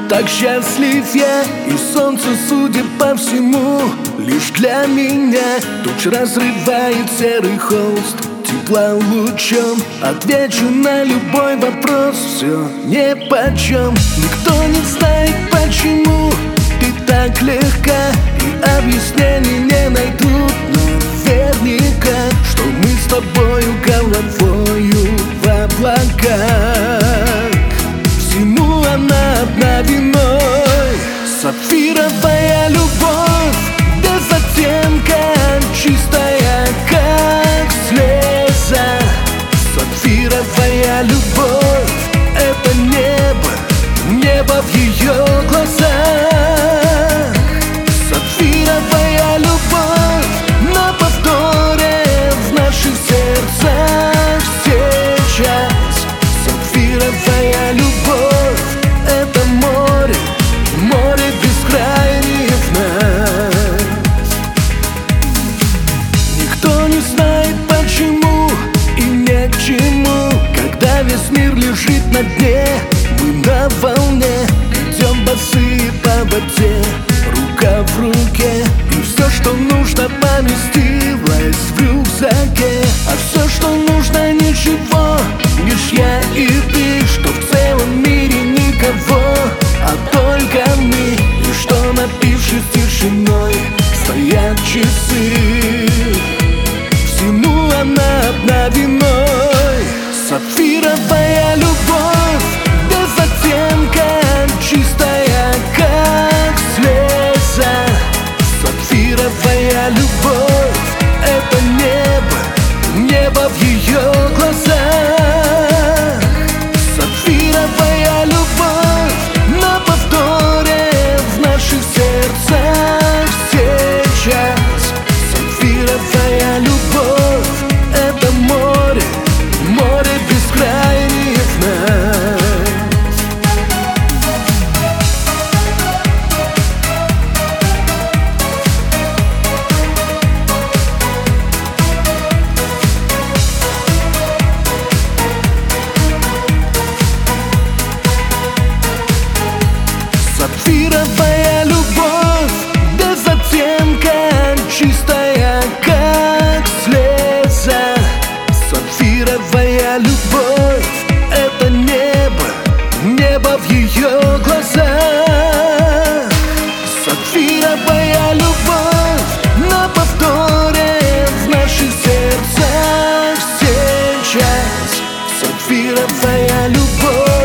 Так счастлив я, и солнце, судя по всему, лишь для меня. Туч разрывает серый холст, тепла лучом отвечу на любой вопрос. Все нипочем, никто не знает, почему ты так легка, и объяснений не найдут наверняка, что мы с тобою головою в облаках. Всему она одна виной. Сапфировая любовь, без оттенка, чистая, как слеза. Сапфировая любовь — это небо, небо в ее глазах. Сапфировая любовь на повторе в наших сердцах сейчас. Сапфировая любовь — это море, море бескрайних нас. Никто не знает, почему и не к чему, когда весь мир лежит на дне, мы на волне идем босые по воде, рука в руке, и все, что нужно, поместилось в рюкзаке. А все, что нужно, ничего, лишь я и ты, что в целом мире никого, а только мы. И что, напившись тишиной, стоят часы. Всему она одна виной. Сапфировая любовь, без оттенка, чистая, как слеза. Сапфировая любовь — это небо, небо в ее глазах. Сапфировая любовь на повторе в наших сердцах сейчас. Сапфировая любовь — это море, море бескрайних нас. Сапфировая любовь, без оттенка, чистая, как слеза. Сапфировая любовь — это небо, небо в ее глазах. Сапфировая любовь на повторе в наших сердцах сейчас. Сапфировая любовь.